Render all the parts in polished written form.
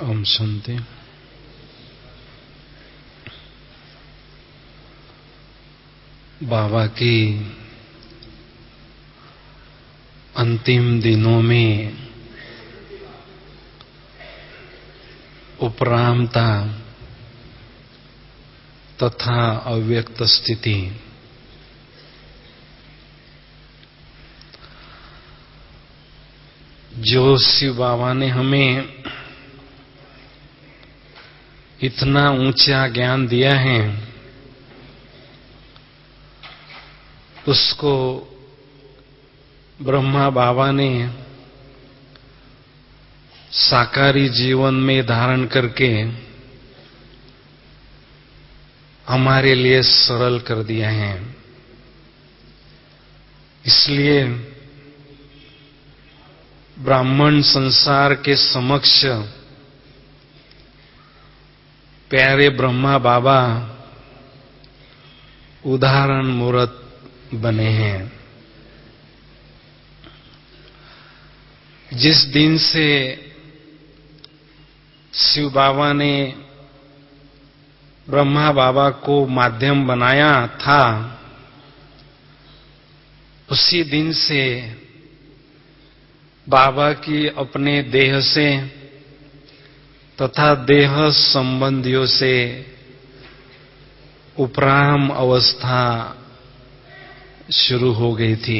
ओम शांति। बाबा की अंतिम दिनों में उपरामता तथा अव्यक्त स्थिति, जो शिव बाबा ने हमें इतना ऊंचा ज्ञान दिया है, उसको ब्रह्मा बाबा ने साकारी जीवन में धारण करके हमारे लिए सरल कर दिया है। इसलिए ब्राह्मण संसार के समक्ष प्यारे ब्रह्मा बाबा उदाहरण मूर्त बने हैं। जिस दिन से शिव बाबा ने ब्रह्मा बाबा को माध्यम बनाया था, उसी दिन से बाबा की अपने देह से तथा देह संबंधियों से उपराम अवस्था शुरू हो गई थी।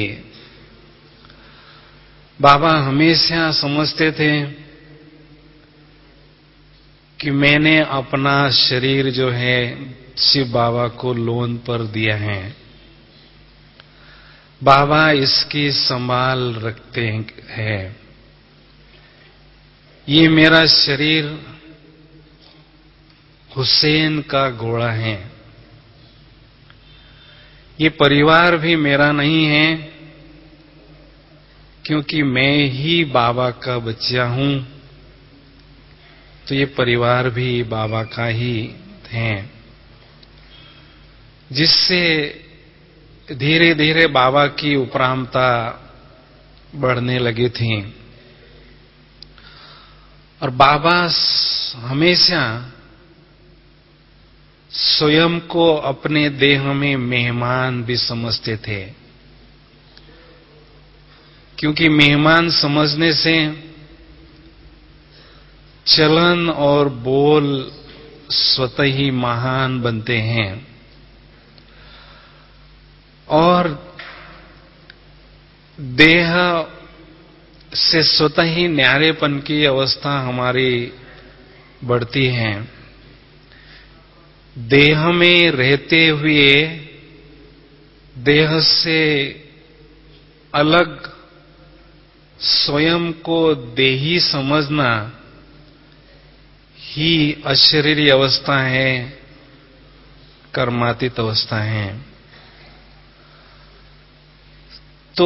बाबा हमेशा समझते थे कि मैंने अपना शरीर जो है शिव बाबा को लोन पर दिया है, बाबा इसकी संभाल रखते हैं। ये मेरा शरीर हुसैन का घोड़ा है, ये परिवार भी मेरा नहीं है, क्योंकि मैं ही बाबा का बच्चा हूं, तो ये परिवार भी बाबा का ही है। जिससे धीरे धीरे बाबा की उपरामता बढ़ने लगी थी और बाबा हमेशा स्वयं को अपने देह में मेहमान भी समझते थे, क्योंकि मेहमान समझने से चलन और बोल स्वतः ही महान बनते हैं और देह से स्वतः ही न्यारेपन की अवस्था हमारी बढ़ती है। देह में रहते हुए देह से अलग स्वयं को देही समझना ही अशरीरी अवस्था है, कर्मातीत अवस्था है। तो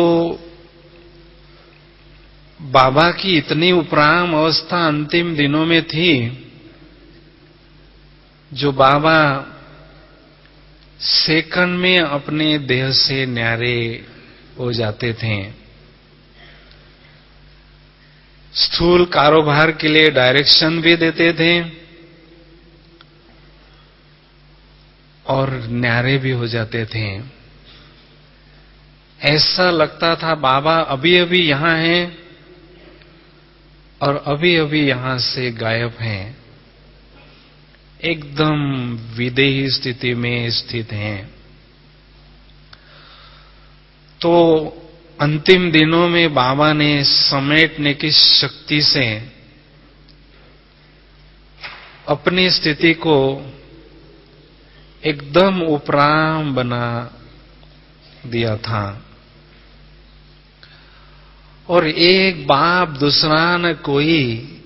बाबा की इतनी उपराम अवस्था अंतिम दिनों में थी, जो बाबा सेकंड में अपने देह से न्यारे हो जाते थे। स्थूल कारोबार के लिए डायरेक्शन भी देते थे और न्यारे भी हो जाते थे। ऐसा लगता था बाबा अभी अभी यहां हैं और अभी अभी यहां से गायब हैं, एकदम विदेही स्थिति में स्थित हैं। तो अंतिम दिनों में बाबा ने समेटने की शक्ति से अपनी स्थिति को एकदम उपराम बना दिया था और एक बाप दूसरा न कोई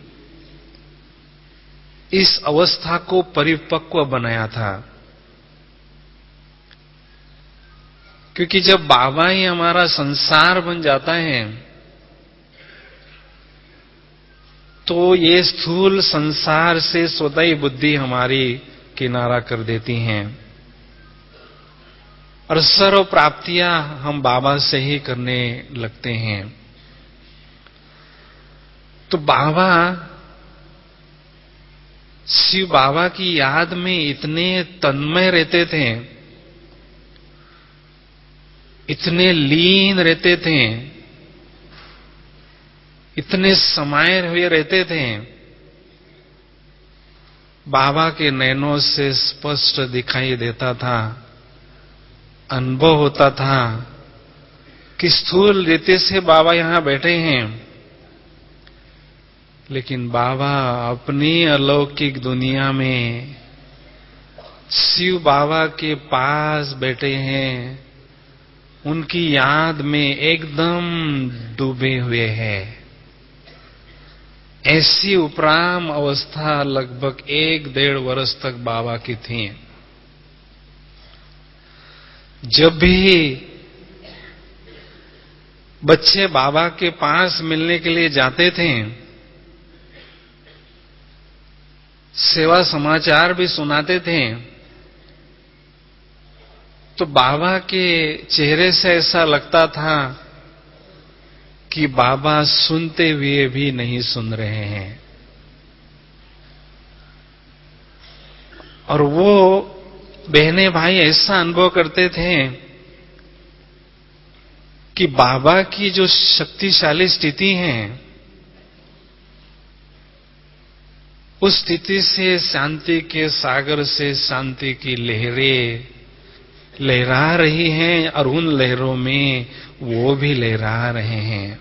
इस अवस्था को परिपक्व बनाया था। क्योंकि जब बाबा ही हमारा संसार बन जाता है, तो ये स्थूल संसार से स्वतः ही बुद्धि हमारी किनारा कर देती हैं और सर्व प्राप्तियां हम बाबा से ही करने लगते हैं। तो बाबा शिव बाबा की याद में इतने तन्मय रहते थे, इतने लीन रहते थे, इतने समाये हुए रहते थे। बाबा के नैनों से स्पष्ट दिखाई देता था, अनुभव होता था कि स्थूल रीति से बाबा यहां बैठे हैं, लेकिन बाबा अपनी अलौकिक दुनिया में शिव बाबा के पास बैठे हैं, उनकी याद में एकदम डूबे हुए हैं। ऐसी उपराम अवस्था लगभग 1-1.5 वर्ष तक बाबा की थी। जब भी बच्चे बाबा के पास मिलने के लिए जाते थे, सेवा समाचार भी सुनाते थे, तो बाबा के चेहरे से ऐसा लगता था कि बाबा सुनते हुए भी नहीं सुन रहे हैं। और वो बहने भाई ऐसा अनुभव करते थे कि बाबा की जो शक्तिशाली स्थिति है, उस स्थिति से शांति के सागर से शांति की लहरें लहरा रही हैं, और उन लहरों में वो भी लहरा रहे हैं।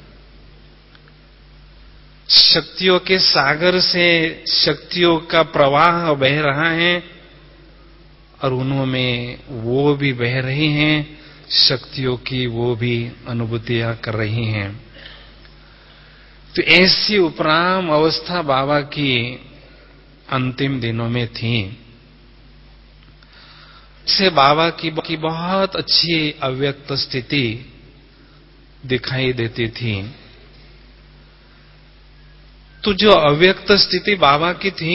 शक्तियों के सागर से शक्तियों का प्रवाह बह रहा है, और उनमें वो भी बह रही हैं, शक्तियों की वो भी अनुभूतियां कर रही हैं। तो ऐसी उपराम अवस्था बाबा की अंतिम दिनों में थी। से बाबा की बहुत अच्छी अव्यक्त स्थिति दिखाई देती थी। तो जो अव्यक्त स्थिति बाबा की थी,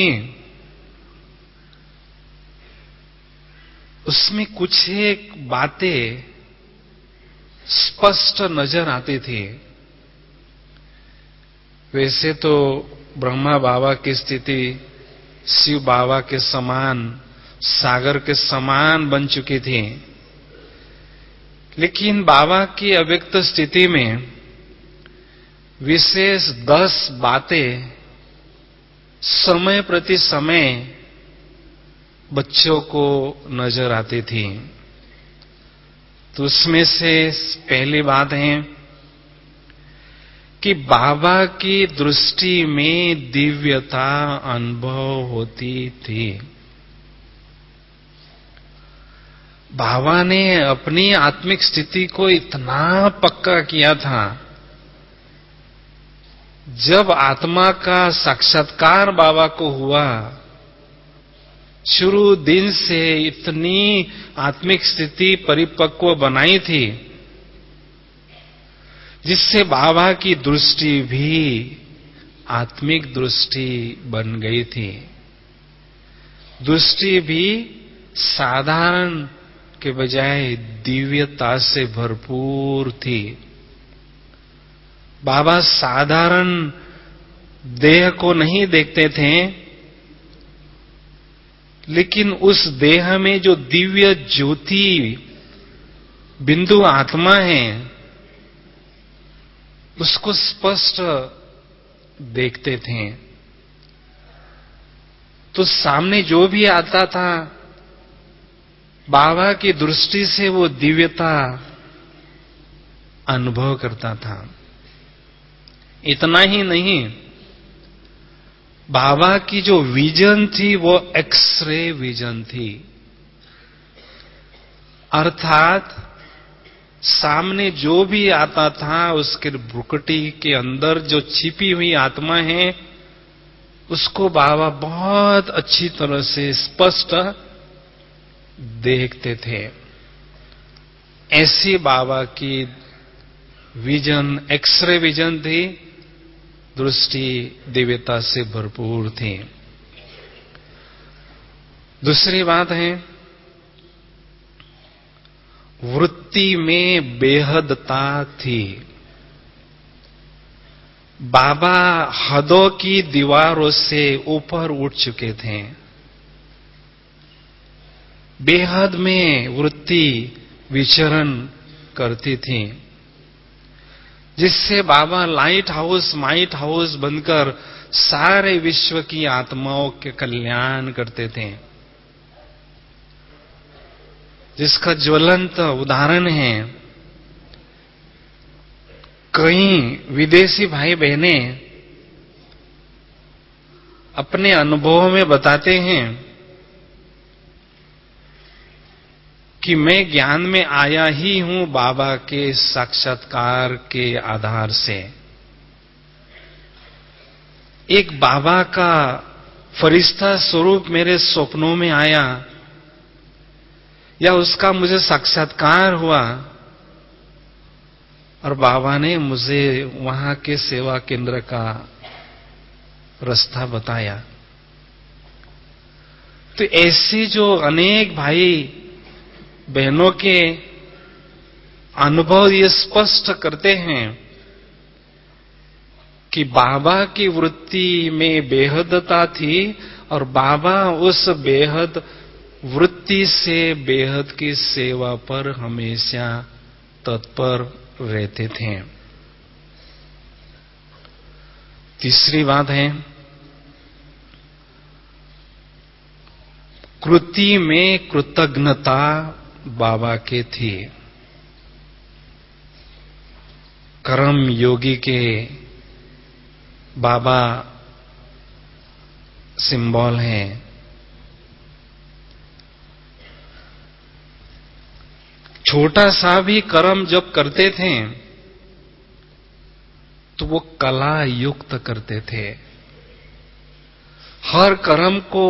उसमें कुछ एक बातें स्पष्ट नजर आती थी। वैसे तो ब्रह्मा बाबा की स्थिति शिव बाबा के समान, सागर के समान बन चुकी थी, लेकिन बाबा की अव्यक्त स्थिति में विशेष 10 बातें समय प्रति समय बच्चों को नजर आती थी। तो उसमें से पहली बात है कि बाबा की दृष्टि में दिव्यता अनुभव होती थी। बाबा ने अपनी आत्मिक स्थिति को इतना पक्का किया था, जब आत्मा का साक्षात्कार बाबा को हुआ, शुरू दिन से इतनी आत्मिक स्थिति परिपक्व बनाई थी, जिससे बाबा की दृष्टि भी आत्मिक दृष्टि बन गई थी। दृष्टि भी साधारण के बजाय दिव्यता से भरपूर थी। बाबा साधारण देह को नहीं देखते थे, लेकिन उस देह में जो दिव्य ज्योति बिंदु आत्मा है, उसको स्पष्ट देखते थे। तो सामने जो भी आता था, बाबा की दृष्टि से वो दिव्यता अनुभव करता था। इतना ही नहीं, बाबा की जो विजन थी वो एक्सरे विजन थी। अर्थात सामने जो भी आता था, उसके भ्रुकुटी के अंदर जो छिपी हुई आत्मा है, उसको बाबा बहुत अच्छी तरह से स्पष्ट देखते थे। ऐसी बाबा की विजन एक्सरे विजन थी, दृष्टि दिव्यता से भरपूर थी। दूसरी बात है, वृत्ति में बेहदता थी। बाबा हदों की दीवारों से ऊपर उठ चुके थे। बेहद में वृत्ति विचरण करती थी, जिससे बाबा लाइट हाउस बनकर सारे विश्व की आत्माओं के कल्याण करते थे। जिसका ज्वलंत उदाहरण है, कई विदेशी भाई बहनें अपने अनुभव में बताते हैं कि मैं ज्ञान में आया ही हूं बाबा के साक्षात्कार के आधार से। एक बाबा का फरिश्ता स्वरूप मेरे स्वप्नों में आया या उसका मुझे साक्षात्कार हुआ और बाबा ने मुझे वहां के सेवा केंद्र का रास्ता बताया। तो ऐसी जो अनेक भाई बहनों के अनुभव ये स्पष्ट करते हैं कि बाबा की वृत्ति में बेहदता थी और बाबा उस बेहद वृत्ति से बेहद की सेवा पर हमेशा तत्पर रहते थे। तीसरी बात है, कृति में कृतज्ञता बाबा के थी। कर्म योगी के बाबा सिंबल हैं। छोटा सा भी कर्म जब करते थे तो वो कला युक्त करते थे। हर कर्म को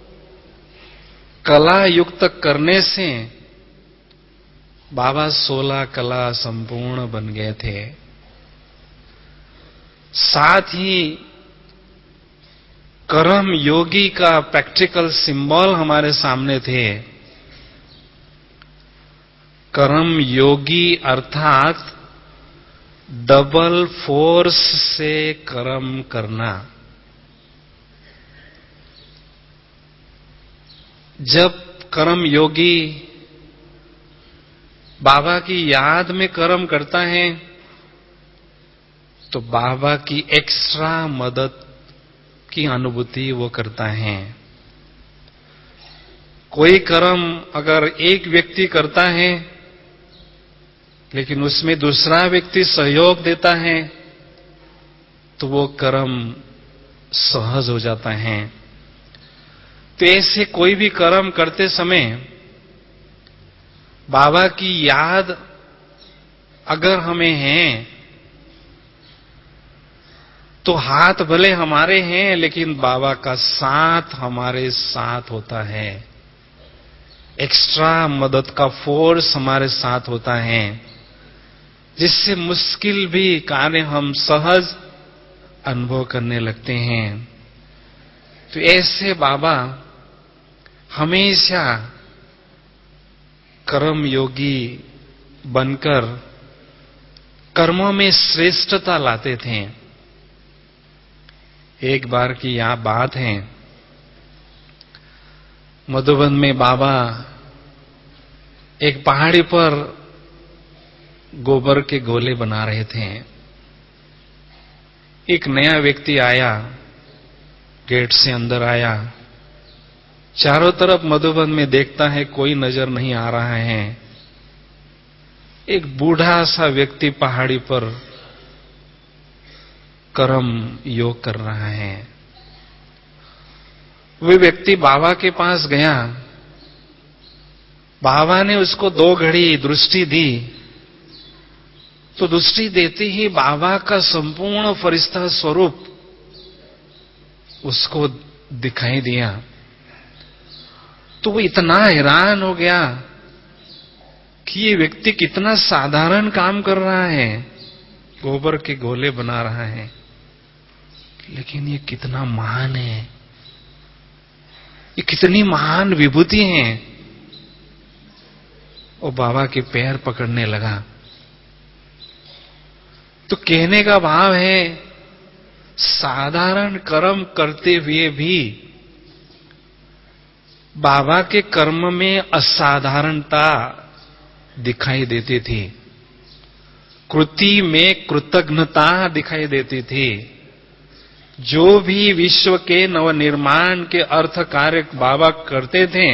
कला युक्त करने से बाबा 16 कला संपूर्ण बन गए थे। साथ ही कर्म योगी का प्रैक्टिकल सिंबल हमारे सामने थे। कर्म योगी अर्थात डबल फोर्स से कर्म करना। जब कर्म योगी बाबा की याद में कर्म करता है तो बाबा की एक्स्ट्रा मदद की अनुभूति वो करता है। कोई कर्म अगर एक व्यक्ति करता है लेकिन उसमें दूसरा व्यक्ति सहयोग देता है तो वो कर्म सहज हो जाता है। तो ऐसे कोई भी कर्म करते समय बाबा की याद अगर हमें है तो हाथ भले हमारे हैं लेकिन बाबा का साथ हमारे साथ होता है। एक्स्ट्रा मदद का फोर्स हमारे साथ होता है, जिससे मुश्किल भी कार्य हम सहज अनुभव करने लगते हैं। तो ऐसे बाबा हमेशा कर्म योगी बनकर कर्मों में श्रेष्ठता लाते थे। एक बार की यह बात है, मधुबन में बाबा एक पहाड़ी पर गोबर के गोले बना रहे थे। एक नया व्यक्ति आया, गेट से अंदर आया, चारों तरफ मधुबन में देखता है कोई नजर नहीं आ रहा है। एक बूढ़ा सा व्यक्ति पहाड़ी पर कर्म योग कर रहा है। वे व्यक्ति बाबा के पास गया। बाबा ने उसको 2 घड़ी दृष्टि दी तो दृष्टि देते ही बाबा का संपूर्ण फरिश्ता स्वरूप उसको दिखाई दिया। तो वो इतना हैरान हो गया कि ये व्यक्ति कितना साधारण काम कर रहा है, गोबर के गोले बना रहा है, लेकिन ये कितना महान है, ये कितनी महान विभूति है। वो बाबा के पैर पकड़ने लगा। तो कहने का भाव है साधारण कर्म करते हुए भी बाबा के कर्म में असाधारणता दिखाई देती थी, कृति में कृतज्ञता दिखाई देती थी। जो भी विश्व के नवनिर्माण के अर्थ कार्य बाबा करते थे,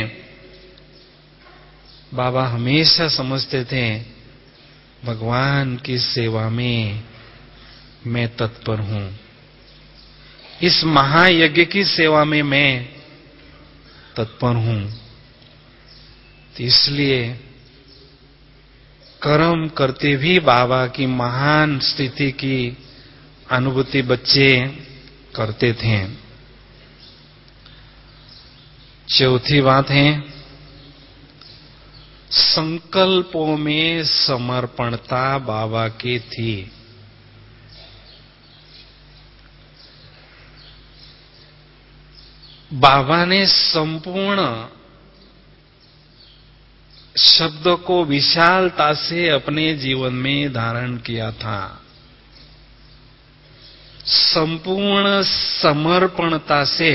बाबा हमेशा समझते थे भगवान की सेवा में मैं तत्पर हूं, इस महायज्ञ की सेवा में मैं तत्पर हूं। तो इसलिए कर्म करते भी बाबा की महान स्थिति की अनुभूति बच्चे करते थे। चौथी बात है, संकल्पों में समर्पणता बाबा की थी। बाबा ने संपूर्ण शब्द को विशालता से अपने जीवन में धारण किया था। संपूर्ण समर्पणता से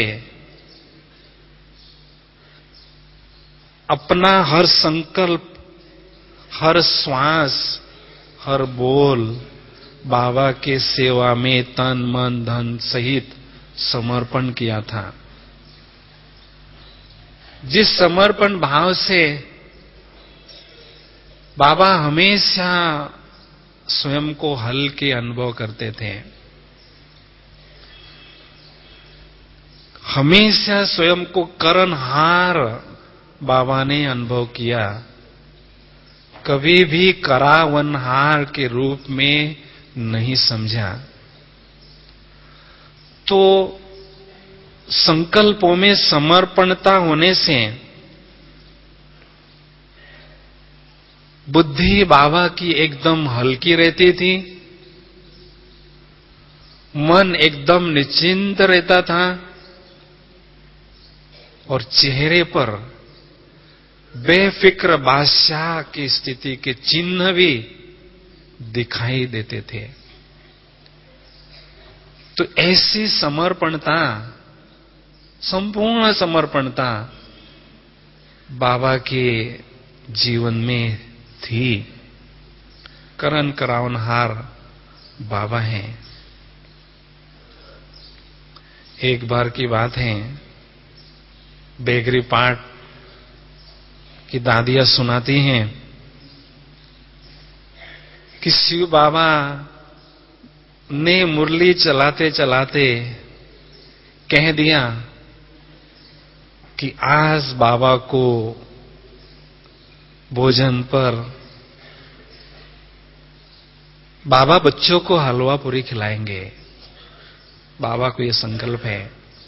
अपना हर संकल्प, हर श्वास, हर बोल बाबा के सेवा में तन मन धन सहित समर्पण किया था। जिस समर्पण भाव से बाबा हमेशा स्वयं को हल्के अनुभव करते थे, हमेशा स्वयं को करनहार बाबा ने अनुभव किया, कभी भी करावनहार के रूप में नहीं समझा। तो संकल्पों में समर्पणता होने से बुद्धि बाबा की एकदम हल्की रहती थी, मन एकदम निश्चिंत रहता था और चेहरे पर बेफिक्र बादशाह की स्थिति के चिन्ह भी दिखाई देते थे। तो ऐसी समर्पणता, संपूर्ण समर्पणता बाबा के जीवन में थी। करन करावनहार बाबा हैं। एक बार की बात है, बेगरी पाठ की दादियां सुनाती हैं कि शिव बाबा ने मुरली चलाते चलाते कह दिया कि आज बाबा को भोजन पर बाबा बच्चों को हलवा पूरी खिलाएंगे। बाबा को ये संकल्प है।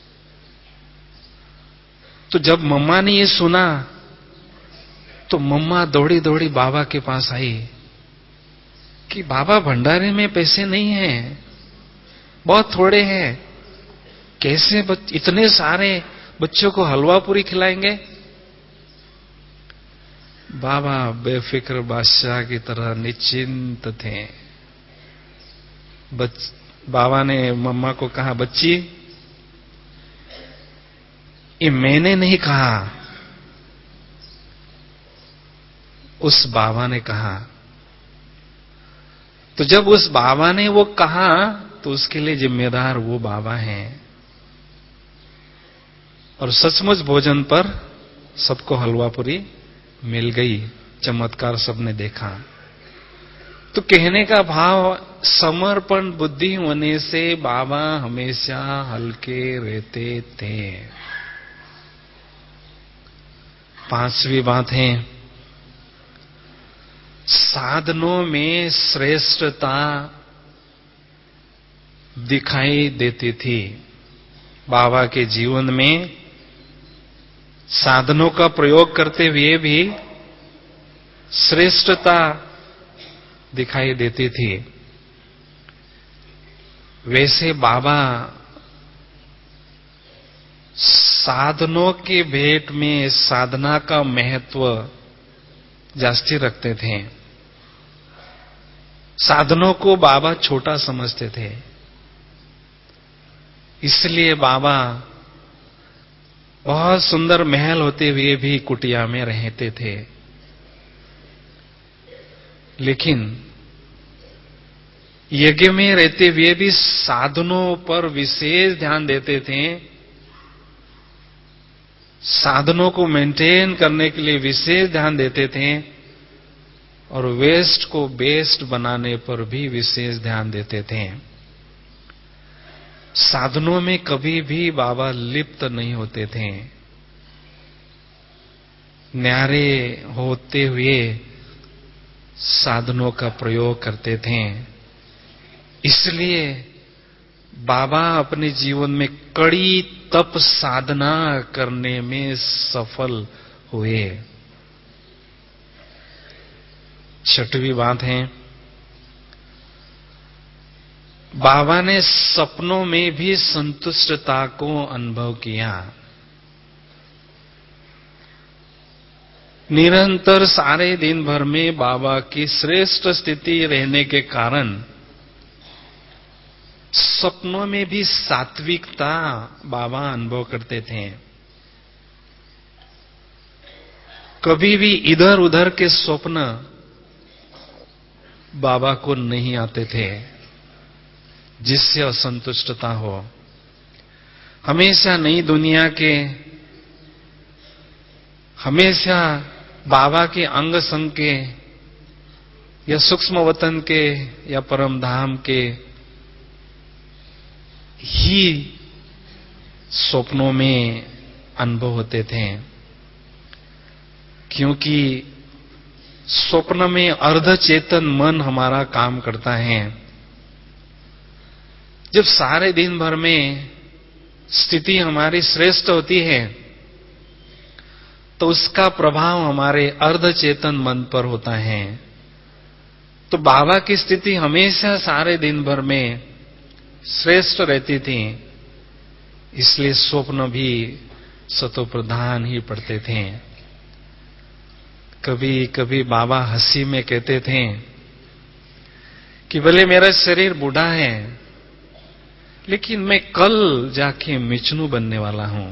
तो जब मम्मा ने ये सुना तो मम्मा दौड़ी दौड़ी बाबा के पास आई कि बाबा भंडारे में पैसे नहीं हैं, बहुत थोड़े हैं, कैसे इतने सारे बच्चों को हलवा पूरी खिलाएंगे। बाबा बेफिक्र बादशाह की तरह निश्चिंत थे। बाबा ने मम्मा को कहा, बच्ची ये मैंने नहीं कहा, उस बाबा ने कहा। तो जब उस बाबा ने वो कहा तो उसके लिए जिम्मेदार वो बाबा हैं। और सचमुच भोजन पर सबको हलवा पूरी मिल गई। चमत्कार सबने देखा। तो कहने का भाव, समर्पण बुद्धि होने से बाबा हमेशा हल्के रहते थे। पांचवी बात है, साधनों में श्रेष्ठता दिखाई देती थी। बाबा के जीवन में साधनों का प्रयोग करते हुए भी श्रेष्ठता दिखाई देती थी। वैसे बाबा साधनों के भेंट में साधना का महत्व जास्ती रखते थे। साधनों को बाबा छोटा समझते थे। इसलिए बाबा बहुत सुंदर महल होते हुए भी कुटिया में रहते थे, लेकिन यज्ञ में रहते हुए भी साधनों पर विशेष ध्यान देते थे। साधनों को मेंटेन करने के लिए विशेष ध्यान देते थे और वेस्ट को बेस्ट बनाने पर भी विशेष ध्यान देते थे। साधनों में कभी भी बाबा लिप्त नहीं होते थे। न्यारे होते हुए साधनों का प्रयोग करते थे। इसलिए बाबा अपने जीवन में कड़ी तप साधना करने में सफल हुए। छठवीं बात है, बाबा ने सपनों में भी संतुष्टता को अनुभव किया। निरंतर सारे दिन भर में बाबा की श्रेष्ठ स्थिति रहने के कारण सपनों में भी सात्विकता बाबा अनुभव करते थे। कभी भी इधर उधर के स्वप्न बाबा को नहीं आते थे जिससे असंतुष्टता हो। हमेशा नई दुनिया के, हमेशा बाबा के अंग संग के या सूक्ष्म वतन के या परम धाम के ही स्वप्नों में अनुभव होते थे, क्योंकि स्वप्न में अर्धचेतन मन हमारा काम करता है। जब सारे दिन भर में स्थिति हमारी श्रेष्ठ होती है तो उसका प्रभाव हमारे अर्धचेतन मन पर होता है। तो बाबा की स्थिति हमेशा सारे दिन भर में श्रेष्ठ रहती थी, इसलिए स्वप्न भी सतोप्रधान ही पड़ते थे। कभी कभी बाबा हंसी में कहते थे कि भले मेरा शरीर बूढ़ा है, लेकिन मैं कल जाके मिचनू बनने वाला हूं।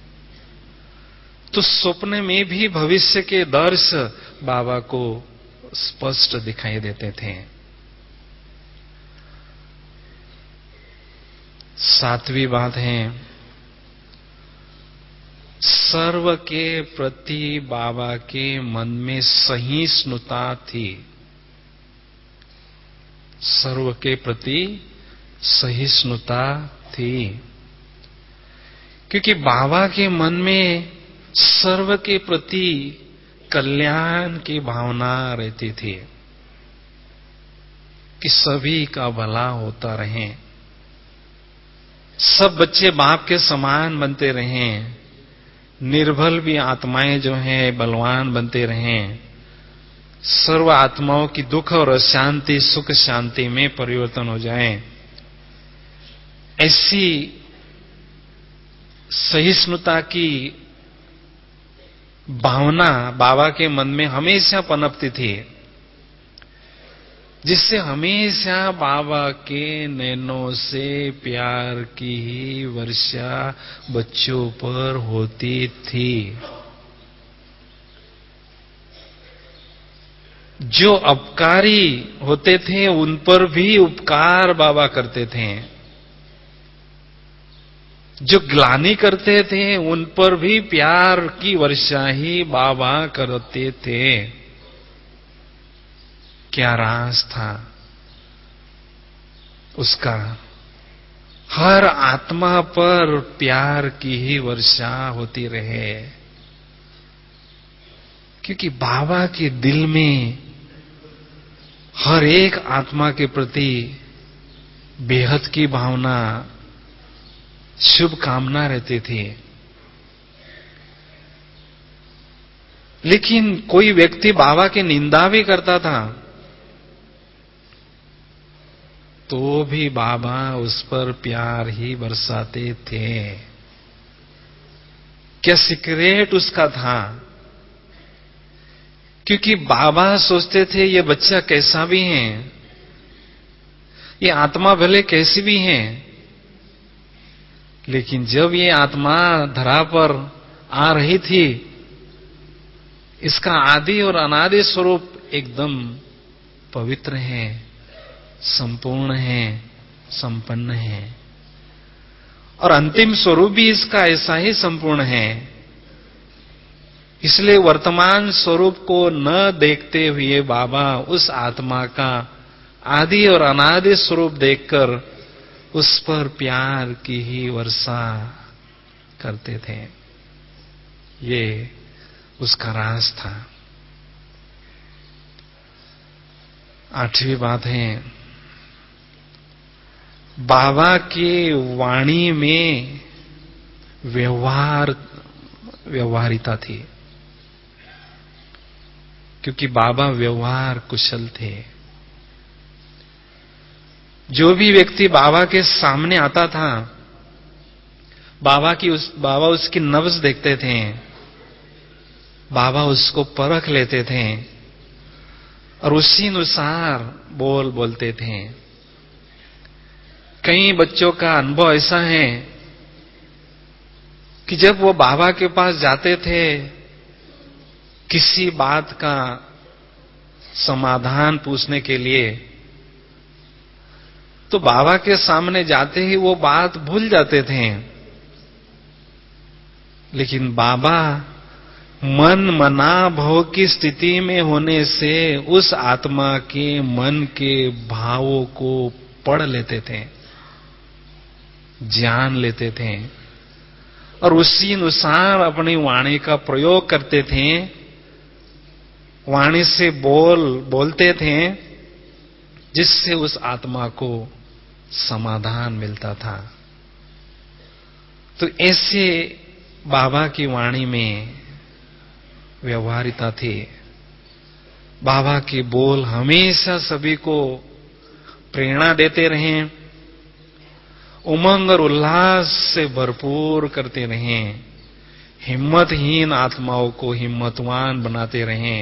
तो स्वप्न में भी भविष्य के दर्श बाबा को स्पष्ट दिखाई देते थे। सातवीं बात है, सर्व के प्रति बाबा के मन में सहिष्णुता थी। सर्व के प्रति सहिष्णुता थी, क्योंकि बाबा के मन में सर्व के प्रति कल्याण की भावना रहती थी कि सभी का भला होता रहे, सब बच्चे बाप के समान बनते रहें, निर्बल भी आत्माएं जो हैं बलवान बनते रहें, सर्व आत्माओं की दुख और अशांति सुख शांति में परिवर्तन हो जाए। ऐसी सहिष्णुता की भावना बाबा के मन में हमेशा पनपती थी, जिससे हमेशा बाबा के नैनों से प्यार की ही वर्षा बच्चों पर होती थी। जो अपकारी होते थे उन पर भी उपकार बाबा करते थे, जो ग्लानि करते थे उन पर भी प्यार की वर्षा ही बाबा करते थे। क्या राज था उसका, हर आत्मा पर प्यार की ही वर्षा होती रहे, क्योंकि बाबा के दिल में हर एक आत्मा के प्रति बेहद की भावना, शुभ कामना रहती थी। लेकिन कोई व्यक्ति बाबा की निंदा भी करता था तो भी बाबा उस पर प्यार ही बरसाते थे। क्या सीक्रेट उसका था? क्योंकि बाबा सोचते थे ये बच्चा कैसा भी है, ये आत्मा भले कैसी भी है, लेकिन जब ये आत्मा धरा पर आ रही थी, इसका आदि और अनादि स्वरूप एकदम पवित्र है, संपूर्ण है, संपन्न है, और अंतिम स्वरूप भी इसका ऐसा ही संपूर्ण है। इसलिए वर्तमान स्वरूप को न देखते हुए बाबा उस आत्मा का आदि और अनादि स्वरूप देखकर उस पर प्यार की ही वर्षा करते थे। ये उसका राज था। 8वीं बात है, बाबा की वाणी में व्यवहारिता थी, क्योंकि बाबा व्यवहार कुशल थे। जो भी व्यक्ति बाबा के सामने आता था, बाबा उसकी नब्ज देखते थे, बाबा उसको परख लेते थे और उसी अनुसार बोलते थे। कई बच्चों का अनुभव ऐसा है कि जब वो बाबा के पास जाते थे किसी बात का समाधान पूछने के लिए, तो बाबा के सामने जाते ही वो बात भूल जाते थे। लेकिन बाबा मन मना भव की स्थिति में होने से उस आत्मा के मन के भावों को पढ़ लेते थे, जान लेते थे और उसी अनुसार अपनी वाणी का प्रयोग करते थे। वाणी से बोलते थे, जिससे उस आत्मा को समाधान मिलता था। तो ऐसे बाबा की वाणी में व्यवहारिता थी। बाबा के बोल हमेशा सभी को प्रेरणा देते रहे, उमंग और उल्लास से भरपूर करते रहे, हिम्मतहीन आत्माओं को हिम्मतवान बनाते रहे।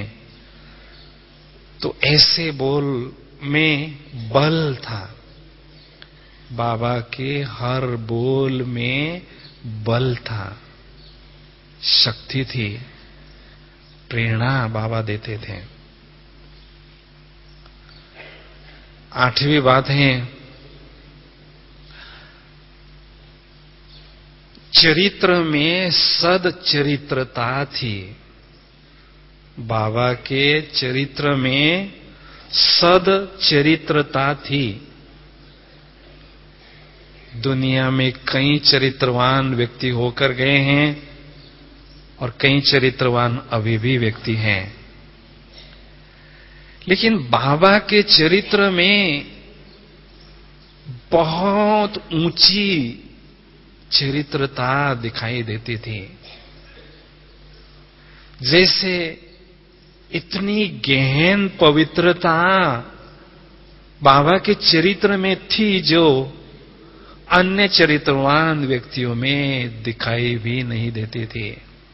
तो ऐसे बोल में बल था। बाबा के हर बोल में बल था, शक्ति थी, प्रेरणा बाबा देते थे। 8वीं बात है, चरित्र में सदचरित्रता थी। बाबा के चरित्र में सदचरित्रता थी। दुनिया में कई चरित्रवान व्यक्ति होकर गए हैं और कई चरित्रवान अभी भी व्यक्ति हैं, लेकिन बाबा के चरित्र में बहुत ऊंची चरित्रता दिखाई देती थी। जैसे इतनी गहन पवित्रता बाबा के चरित्र में थी जो अन्य चरित्रवान व्यक्तियों में दिखाई भी नहीं देती थी।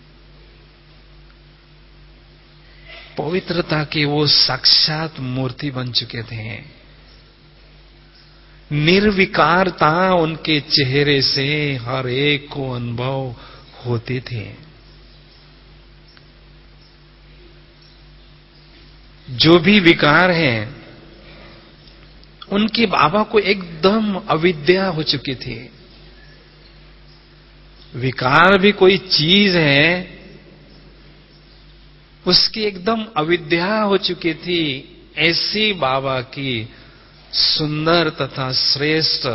पवित्रता की वो साक्षात मूर्ति बन चुके थे। निर्विकारता उनके चेहरे से हर एक को अनुभव होती थी। जो भी विकार है उनकी बाबा को एकदम अविद्या हो चुकी थी। विकार भी कोई चीज है, उसकी एकदम अविद्या हो चुकी थी। ऐसी बाबा की सुंदर तथा श्रेष्ठ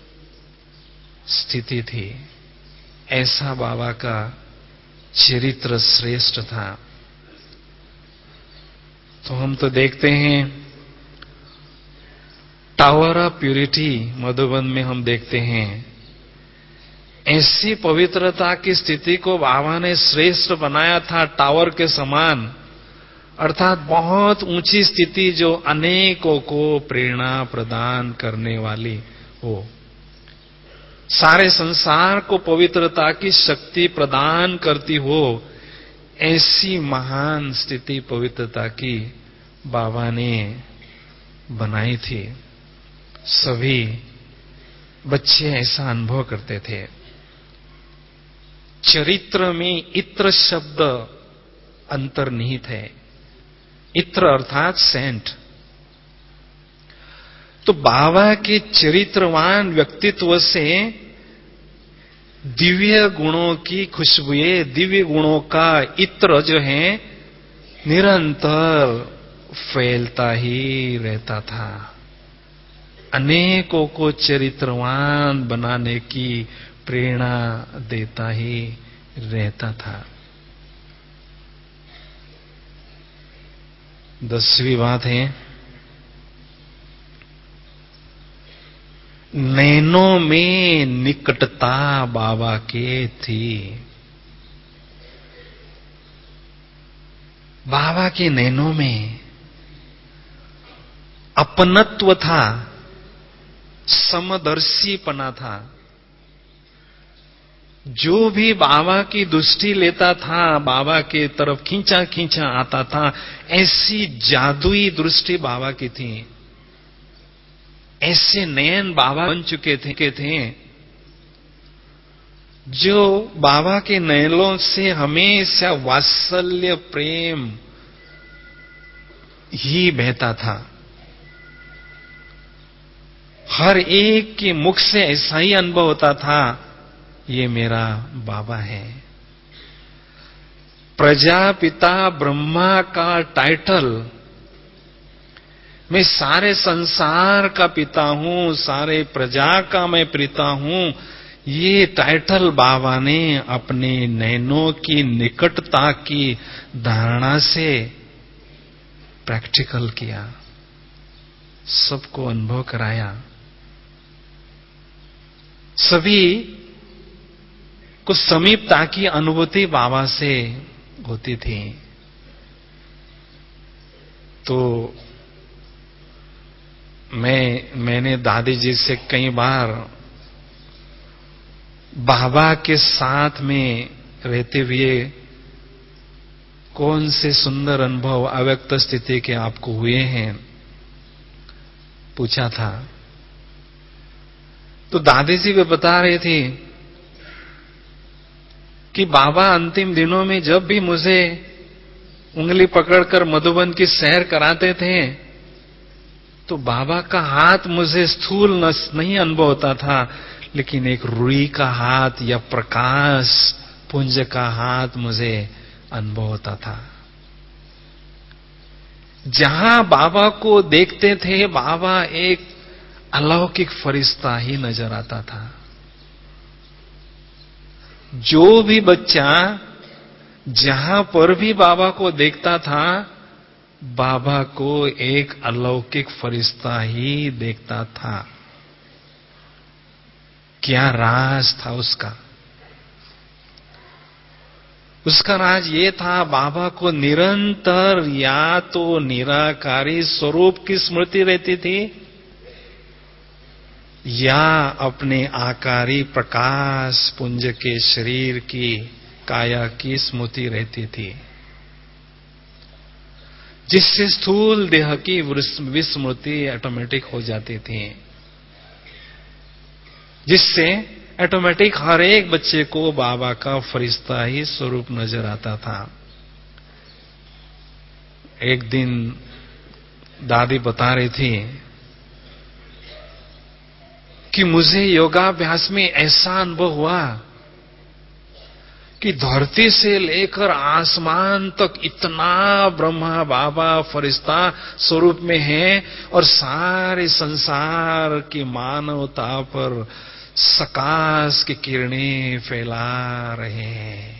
स्थिति थी। ऐसा बाबा का चरित्र श्रेष्ठ था। तो हम तो देखते हैं टावर ऑफ प्यूरिटी मधुबन में हम देखते हैं, ऐसी पवित्रता की स्थिति को बाबा ने श्रेष्ठ बनाया था, टावर के समान, अर्थात बहुत ऊंची स्थिति जो अनेकों को प्रेरणा प्रदान करने वाली हो, सारे संसार को पवित्रता की शक्ति प्रदान करती हो। ऐसी महान स्थिति पवित्रता की बाबा ने बनाई थी। सभी बच्चे ऐसा अनुभव करते थे। चरित्र में इत्र शब्द अंतर्निहित है। इत्र अर्थात सेंट। तो बाबा के चरित्रवान व्यक्तित्व से दिव्य गुणों की खुशबुएं, दिव्य गुणों का इत्र जो है निरंतर फैलता ही रहता था, अनेकों को चरित्रवान बनाने की प्रेरणा देता ही रहता था। 10वीं बात है, नैनों में निकटता बाबा के थी। बाबा के नैनों में अपनत्व था, समदर्शीपना था। जो भी बाबा की दृष्टि लेता था, बाबा के तरफ खींचा खींचा आता था। ऐसी जादुई दृष्टि बाबा की थी, ऐसे नयन बाबा बन चुके थे जो बाबा के नयनों से हमेशा वात्सल्य प्रेम ही बहता था। हर एक के मुख से ऐसा ही अनुभव होता था, ये मेरा बाबा है। प्रजापिता ब्रह्मा का टाइटल, मैं सारे संसार का पिता हूं, सारे प्रजा का मैं पिता हूं, ये टाइटल बाबा ने अपने नैनों की निकटता की धारणा से प्रैक्टिकल किया, सबको अनुभव कराया। सभी को समीपता की अनुभूति बाबा से होती थी। तो मैंने दादी जी से कई बार बाबा के साथ में रहते हुए कौन से सुंदर अनुभव अव्यक्त स्थिति के आपको हुए हैं पूछा था। तो दादी जी भी बता रहे थे कि बाबा अंतिम दिनों में जब भी मुझे उंगली पकड़कर मधुबन की सैर कराते थे तो बाबा का हाथ मुझे स्थूल नहीं अनुभव होता था, लेकिन एक रुई का हाथ या प्रकाश पुंज का हाथ मुझे अनुभव होता था। जहां बाबा को देखते थे बाबा एक अलौकिक फरिश्ता ही नजर आता था। जो भी बच्चा जहां पर भी बाबा को देखता था बाबा को एक अलौकिक फरिश्ता ही देखता था। क्या राज था उसका? उसका राज ये था, बाबा को निरंतर या तो निराकारी स्वरूप की स्मृति रहती थी या अपने आकारी प्रकाश पुंज के शरीर की काया की स्मृति रहती थी, जिससे स्थूल देह की विस्मृति ऑटोमेटिक हो जाती थी, जिससे ऑटोमेटिक हर एक बच्चे को बाबा का फरिश्ता ही स्वरूप नजर आता था। एक दिन दादी बता रही थी कि मुझे योगाभ्यास में ऐसा अनुभव हुआ कि धरती से लेकर आसमान तक इतना ब्रह्मा बाबा फरिश्ता स्वरूप में है और सारे संसार की मानवता पर सकाश की किरणें फैला रहे हैं,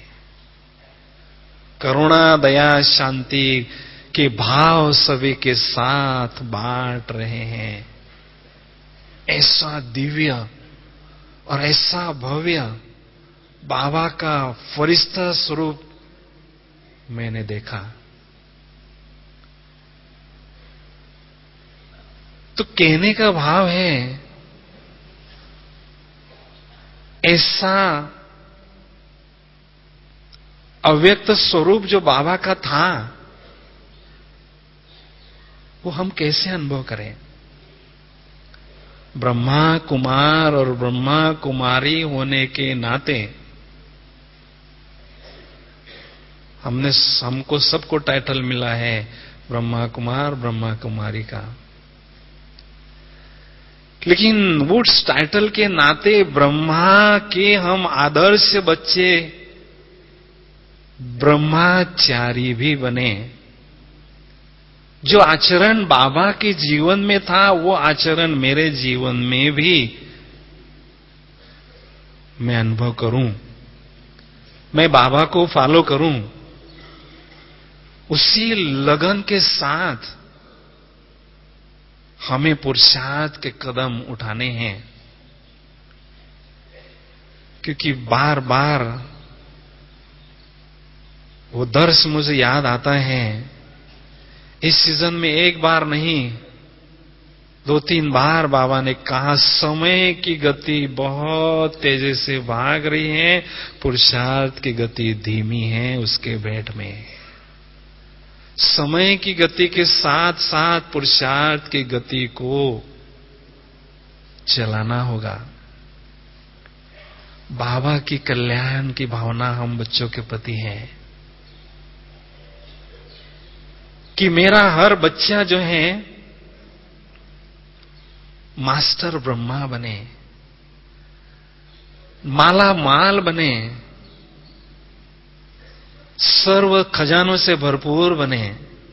करुणा दया शांति के भाव सभी के साथ बांट रहे हैं। ऐसा दिव्य और ऐसा भव्य बाबा का फरिश्ता स्वरूप मैंने देखा। तो कहने का भाव है, ऐसा अव्यक्त स्वरूप जो बाबा का था वो हम कैसे अनुभव करें? ब्रह्मा कुमार और ब्रह्मा कुमारी होने के नाते हमको सबको टाइटल मिला है ब्रह्मा कुमार ब्रह्मा कुमारी का, लेकिन उस टाइटल के नाते ब्रह्मा के हम आदर्श बच्चे ब्रह्माचारी भी बने। जो आचरण बाबा के जीवन में था वो आचरण मेरे जीवन में भी मैं अनुभव करूं, मैं बाबा को फॉलो करूं, उसी लगन के साथ हमें पुरुषार्थ के कदम उठाने हैं। क्योंकि बार बार वो दर्श मुझे याद आता है, इस सीजन में एक बार नहीं 2-3 बार बाबा ने कहा समय की गति बहुत तेजी से भाग रही है, पुरुषार्थ की गति धीमी है उसके भेंट में। समय की गति के साथ साथ पुरुषार्थ की गति को चलाना होगा। बाबा की कल्याण की भावना हम बच्चों के प्रति है कि मेरा हर बच्चा जो है मास्टर ब्रह्मा बने, माला माल बने, सर्व खजानों से भरपूर बने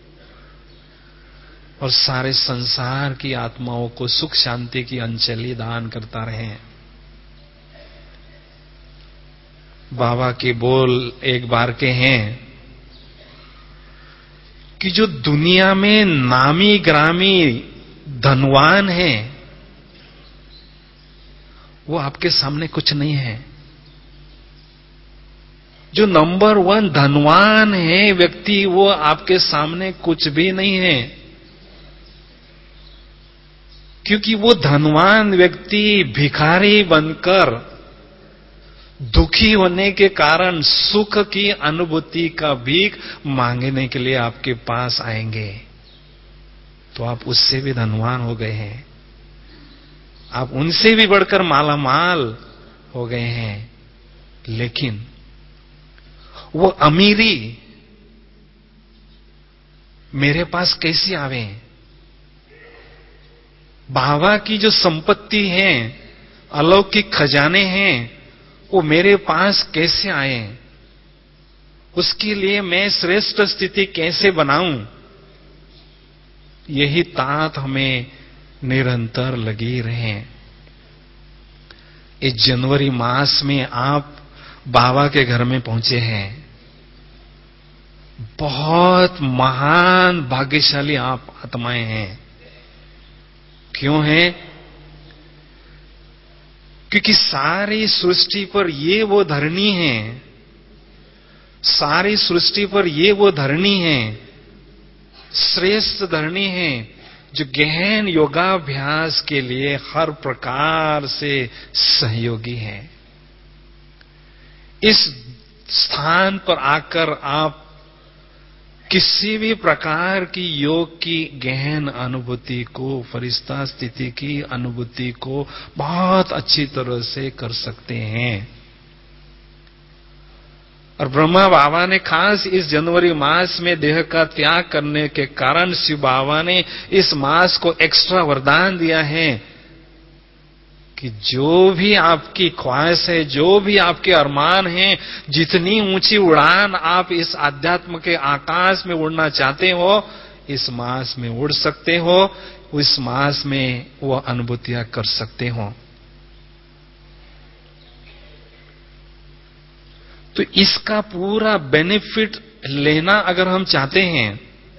और सारे संसार की आत्माओं को सुख शांति की अंजलि दान करता रहे। बाबा के बोल एक बार के हैं कि जो दुनिया में नामी ग्रामी धनवान है वो आपके सामने कुछ नहीं है। जो नंबर 1 धनवान है व्यक्ति वो आपके सामने कुछ भी नहीं है, क्योंकि वो धनवान व्यक्ति भिखारी बनकर दुखी होने के कारण सुख की अनुभूति का भीख मांगने के लिए आपके पास आएंगे। तो आप उससे भी धनवान हो गए हैं, आप उनसे भी बढ़कर मालामाल हो गए हैं। लेकिन वो अमीरी मेरे पास कैसी आवे? बाबा की जो संपत्ति है, अलौकिक खजाने हैं, वो मेरे पास कैसे आए? उसके लिए मैं श्रेष्ठ स्थिति कैसे बनाऊं? यही तात हमें निरंतर लगी रहे। इस जनवरी मास में आप बाबा के घर में पहुंचे हैं, बहुत महान भाग्यशाली आप आत्माएं हैं। क्यों हैं? क्योंकि सारी सृष्टि पर ये वो धरनी है, सारी सृष्टि पर ये वो धरनी है, श्रेष्ठ धरनी है, जो गहन योगाभ्यास के लिए हर प्रकार से सहयोगी है। इस स्थान पर आकर आप किसी भी प्रकार की योग की गहन अनुभूति को, फरिश्ता स्थिति की अनुभूति को बहुत अच्छी तरह से कर सकते हैं। और ब्रह्मा बाबा ने खास इस जनवरी मास में देह का त्याग करने के कारण शिव बाबा ने इस मास को एक्स्ट्रा वरदान दिया है कि जो भी आपकी ख्वाहिश है, जो भी आपके अरमान हैं, जितनी ऊंची उड़ान आप इस आध्यात्म के आकाश में उड़ना चाहते हो, इस मास में उड़ सकते हो, इस मास में वो अनुभूतियां कर सकते हो। तो इसका पूरा बेनिफिट लेना अगर हम चाहते हैं,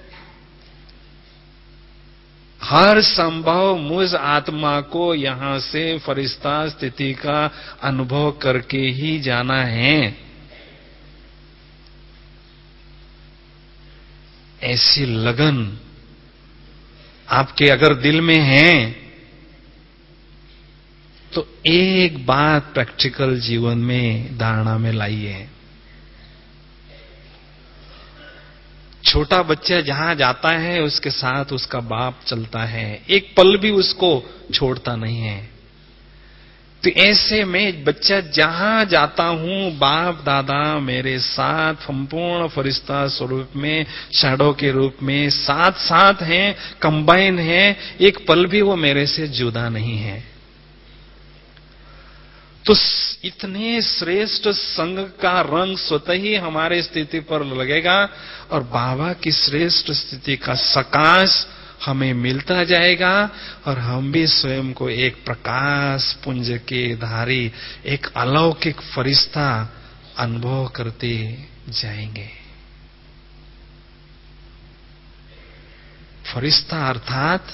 हर संभव मुझ आत्मा को यहां से फरिश्ता स्थिति का अनुभव करके ही जाना है। ऐसी लगन आपके अगर दिल में है तो एक बात प्रैक्टिकल जीवन में धारणा में लाइए। छोटा बच्चा जहां जाता है उसके साथ उसका बाप चलता है, एक पल भी उसको छोड़ता नहीं है। तो ऐसे में बच्चा जहां जाता हूं, बाप दादा मेरे साथ संपूर्ण फरिश्ता स्वरूप में, शैडो के रूप में साथ साथ हैं, कंबाइन हैं, एक पल भी वो मेरे से जुदा नहीं है। तो इतने श्रेष्ठ संग का रंग स्वतः ही हमारे स्थिति पर लगेगा और बाबा की श्रेष्ठ स्थिति का सकाश हमें मिलता जाएगा और हम भी स्वयं को एक प्रकाश पुंज के धारी, एक अलौकिक फरिश्ता अनुभव करते जाएंगे। फरिश्ता अर्थात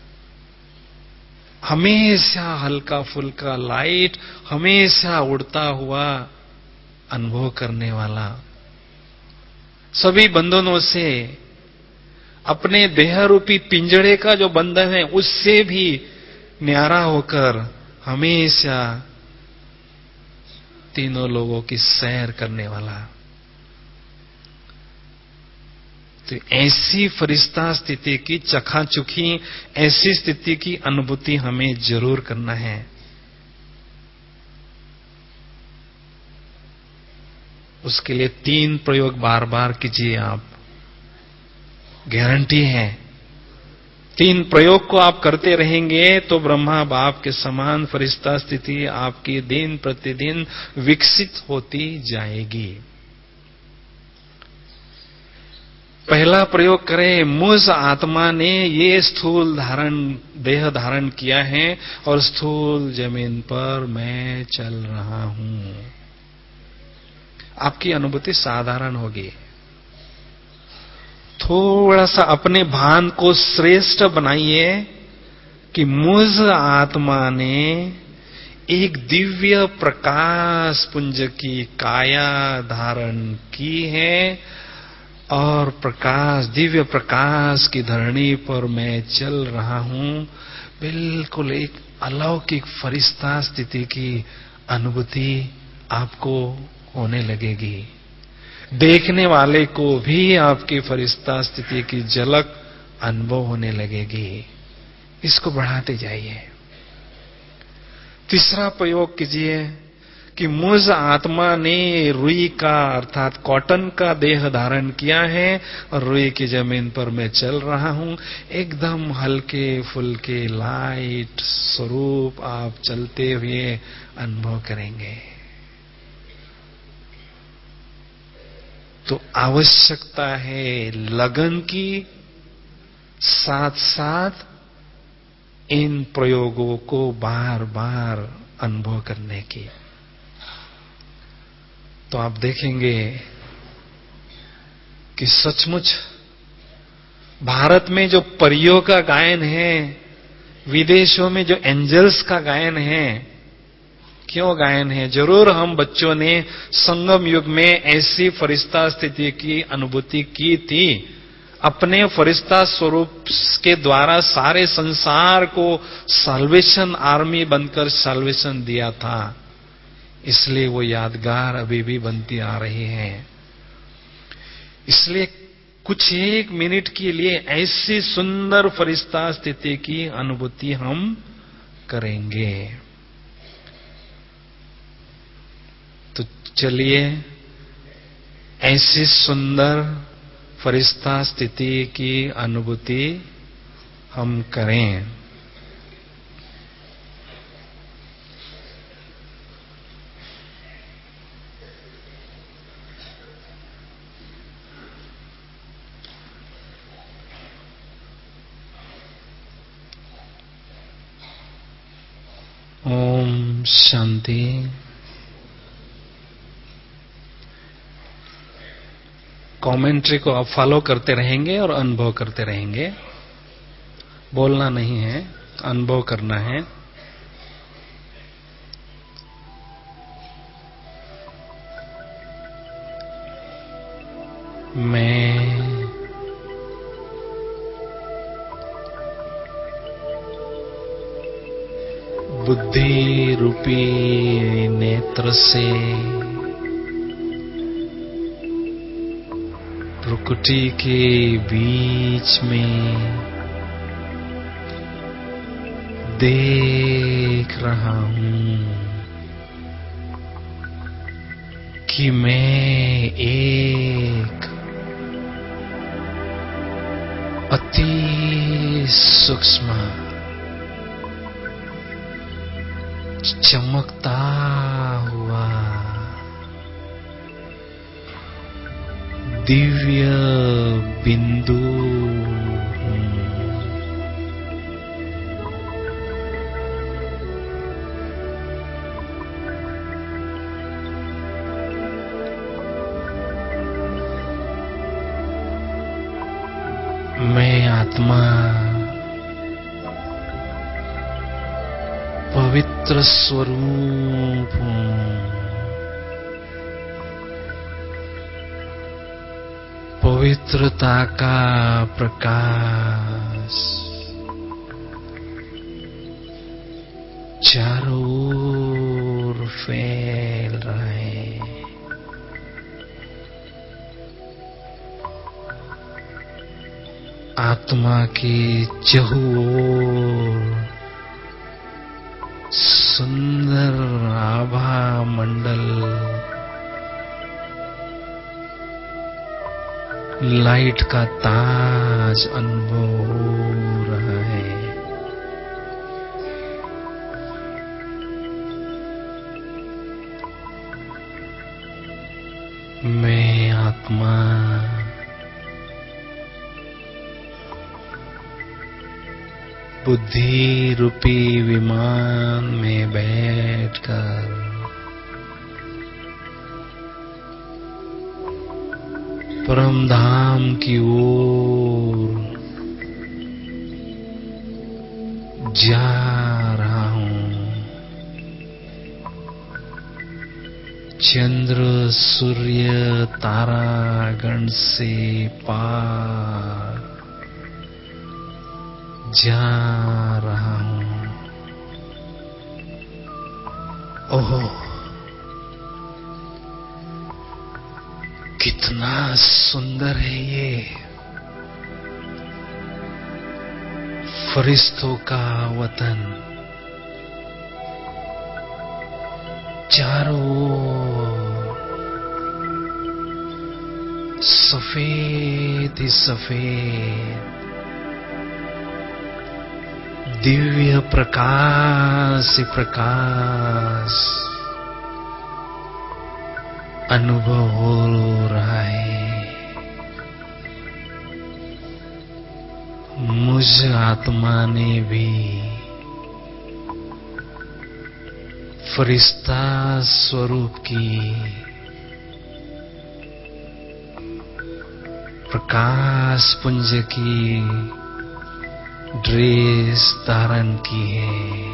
हमेशा हल्का फुल्का लाइट, हमेशा उड़ता हुआ अनुभव करने वाला, सभी बंधनों से, अपने देह रूपी पिंजड़े का जो बंधन है उससे भी न्यारा होकर हमेशा तीनों लोगों की सैर करने वाला। तो ऐसी फरिश्ता स्थिति की चखाचुखी, ऐसी स्थिति की अनुभूति हमें जरूर करना है। उसके लिए 3 प्रयोग बार बार कीजिए आप, गारंटी है। 3 प्रयोग को आप करते रहेंगे तो ब्रह्मा बाप के समान फरिश्ता स्थिति आपकी दिन प्रतिदिन विकसित होती जाएगी। पहला प्रयोग करें, मुझ आत्मा ने ये स्थूल देह धारण किया है और स्थूल जमीन पर मैं चल रहा हूं। आपकी अनुभूति साधारण होगी। थोड़ा सा अपने भान को श्रेष्ठ बनाइए कि मुझ आत्मा ने एक दिव्य प्रकाश पुंज की काया धारण की है और दिव्य प्रकाश की धरणी पर मैं चल रहा हूं। बिल्कुल एक अलौकिक फरिश्ता स्थिति की अनुभूति आपको होने लगेगी। देखने वाले को भी आपकी फरिश्ता स्थिति की झलक अनुभव होने लगेगी। इसको बढ़ाते जाइए। तीसरा प्रयोग कीजिए कि मुझ आत्मा ने रुई का अर्थात कॉटन का देह धारण किया है और रुई की जमीन पर मैं चल रहा हूं। एकदम हल्के फुल्के लाइट स्वरूप आप चलते हुए अनुभव करेंगे। तो आवश्यकता है लगन की, साथ साथ इन प्रयोगों को बार बार अनुभव करने की। तो आप देखेंगे कि सचमुच भारत में जो परियों का गायन है, विदेशों में जो एंजल्स का गायन है, क्यों गायन है? जरूर हम बच्चों ने संगम युग में ऐसी फरिश्ता स्थिति की अनुभूति की थी। अपने फरिश्ता स्वरूप के द्वारा सारे संसार को साल्वेशन आर्मी बनकर साल्वेशन दिया था। इसलिए वो यादगार अभी भी बनती आ रही है। इसलिए कुछ एक मिनट के लिए ऐसी सुंदर फरिश्ता स्थिति की अनुभूति हम करेंगे। तो चलिए ऐसी सुंदर फरिश्ता स्थिति की अनुभूति हम करें। ओम शांति। कमेंट्री को आप फॉलो करते रहेंगे और अनुभव करते रहेंगे। बोलना नहीं है, अनुभव करना है। मैं बुद्धि रूपी नेत्र से प्रकृति के बीच में देख रहा हूं कि मैं एक अति सूक्ष्म चमकता हुआ दिव्य बिंदु हूं। मैं आत्मा पवित्र स्वरूप हूं। पवित्रता का प्रकाश चारों ओर फैल रहा है। आत्मा की चहुओर सुंदर आभा मंडल लाइट का ताज अनुभव हो रहा है। मैं आत्मा बुद्धि रूपी विमान में बैठकर परम धाम की ओर जा रहा हूं। चंद्र सूर्य तारागण से पार जा रहा हूं। ओह, कितना सुंदर है ये फरिश्तों का वतन। चारों ओर सफेद ही सफेद दिव्य प्रकाश ही प्रकाश अनुभव हो रहा है। मुझ आत्मा ने भी फरिश्ता स्वरूप की प्रकाश पुंज की ड्रेस धारण की है।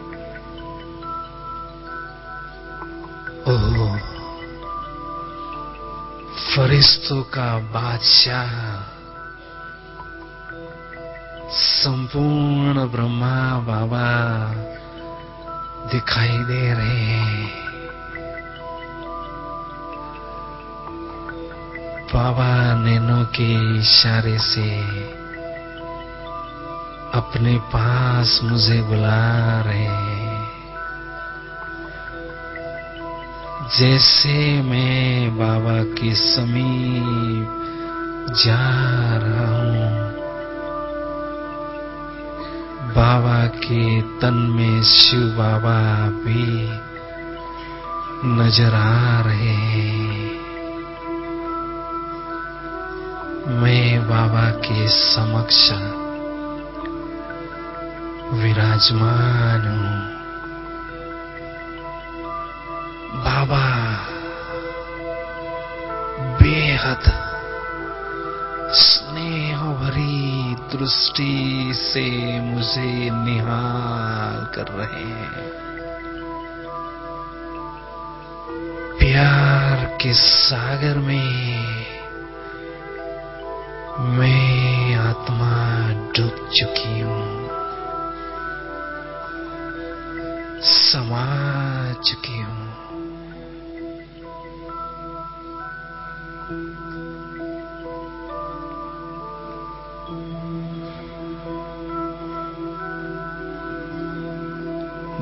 ओह, फरिश्तों का बादशाह संपूर्ण ब्रह्मा बाबा दिखाई दे रहे हैं। बाबा नैनों के इशारे से अपने पास मुझे बुला रहे हैं। जैसे मैं बाबा के समीप जा रहा हूं, बाबा के तन में शिव बाबा भी नजर आ रहे हैं। मैं बाबा के समक्ष विराजमान हूं। बाबा बेहद स्नेह भरी दृष्टि से मुझे निहाल कर रहे हैं। प्यार के सागर में मैं आत्मा डूब चुकी हूं, समा चुकी हूं।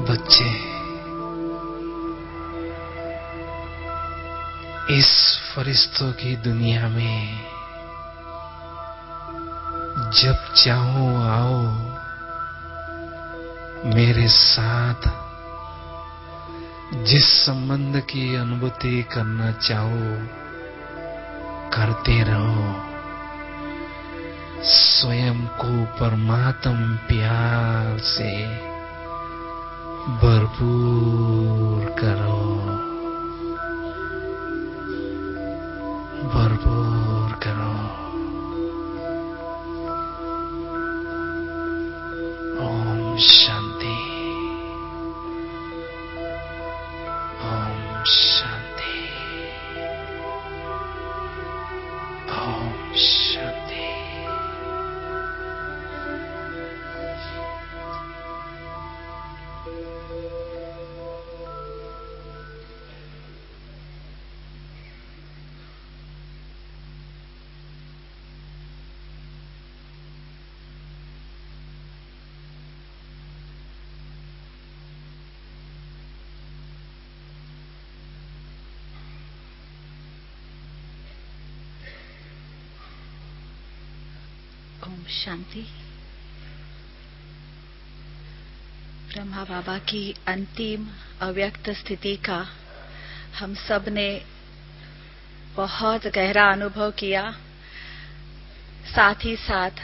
बच्चे इस फरिश्तों की दुनिया में जब चाहो आओ, मेरे साथ जिस संबंध की अनुभूति करना चाहो करते रहो। स्वयं को परमात्म प्यार से भरपूर करो, भरपूर करो। ओम शांति, ओम शांति, ओम शांति। ओम शांति। ब्रह्मा बाबा की अंतिम अव्यक्त स्थिति का हम सब ने बहुत गहरा अनुभव किया। साथ ही साथ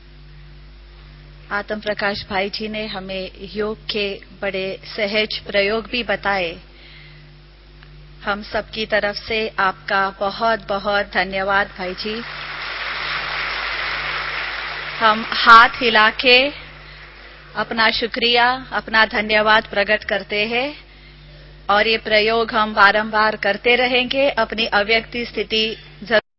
आत्म प्रकाश भाई जी ने हमें योग के बड़े सहज प्रयोग भी बताए। हम सबकी तरफ से आपका बहुत बहुत धन्यवाद भाई जी। हम हाथ हिला के अपना शुक्रिया, अपना धन्यवाद प्रकट करते हैं और ये प्रयोग हम बारंबार करते रहेंगे। अपनी अव्यक्त स्थिति जरूर